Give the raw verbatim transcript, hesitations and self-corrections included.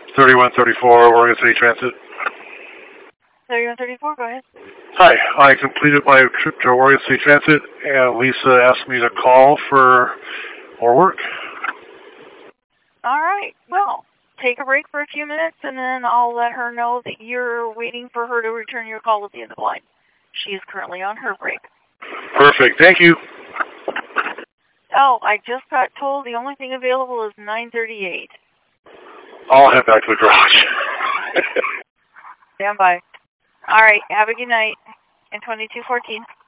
thirty-one thirty-four, Oregon City Transit. thirty-one thirty-four, go ahead. Hi, I completed my trip to Oregon City Transit, and Lisa asked me to call for more work. All right, well, take a break for a few minutes, and then I'll let her know that you're waiting for her to return your call at the end of the line. She is currently on her break. Perfect, thank you. Oh, I just got told the only thing available is nine thirty-eight. I'll head back to the garage. Stand by. All right, have a good night. And twenty-two fourteen.